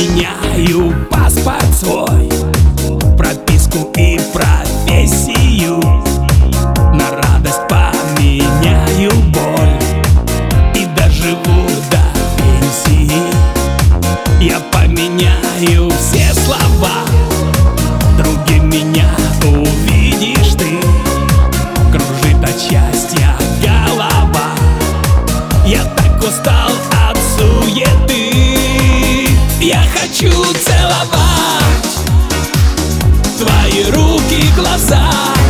поменяю паспорт свой, прописку и профессию. На радость поменяю боль и доживу до пенсии. Я поменяю все слова, другим меня увидишь ты. Кружит от счастья голова, я так устал от суеты. Я хочу целовать твои руки, глаза,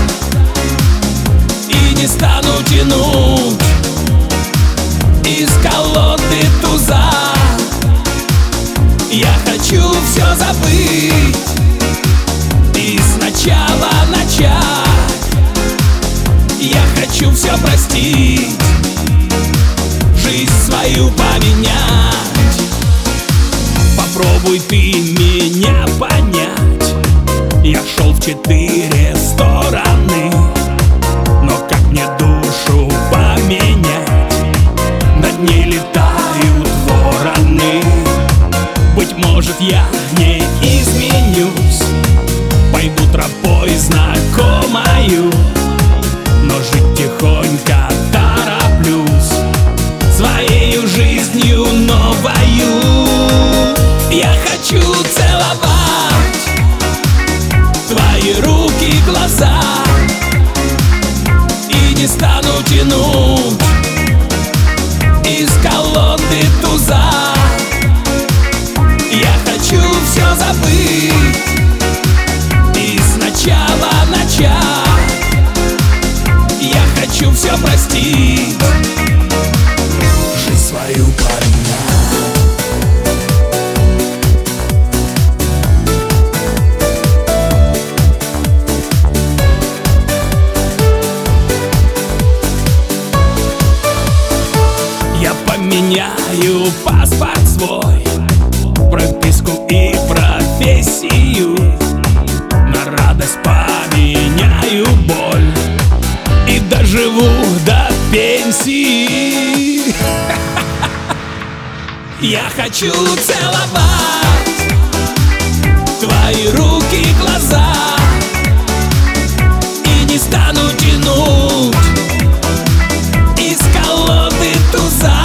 и не стану тянуть из колоды туза. Я хочу все забыть и сначала начать. Я хочу все простить, жизнь свою поменять. Попробуй ты меня понять. Я шел в 4 стороны, но как мне душу поменять? Над ней летают вороны. Быть может, я не изменюсь, пойду тропой знакомою, но жить тихонько тороплюсь своею жизнью новою. Я хочу целовать твои руки, глаза, и не стану тянуть из колоды туза. Я хочу все забыть и сначала начать. Я хочу все простить, жизнь свою поменять. Я поменяю паспорт свой, прописку и профессию. На радость поменяю боль и доживу до пенсии. Я хочу целовать твои руки, глаза, и не стану тянуть из колоды туза.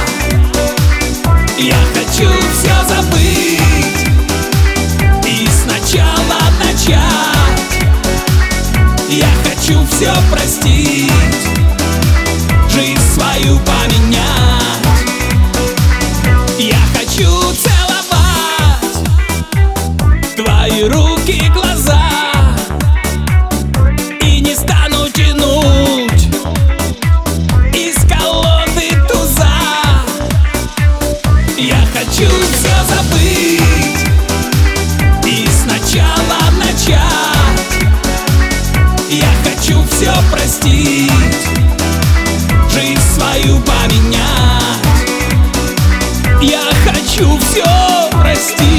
Я хочу все забыть и сначала начать. Я хочу все простить, жизнь свою поменять. Я хочу целовать твои руки, глаза, и не стану тянуть из колоды туза. Я хочу все забыть и сначала начать. Я хочу все простить, жизнь свою поменять. Я хочу все простить.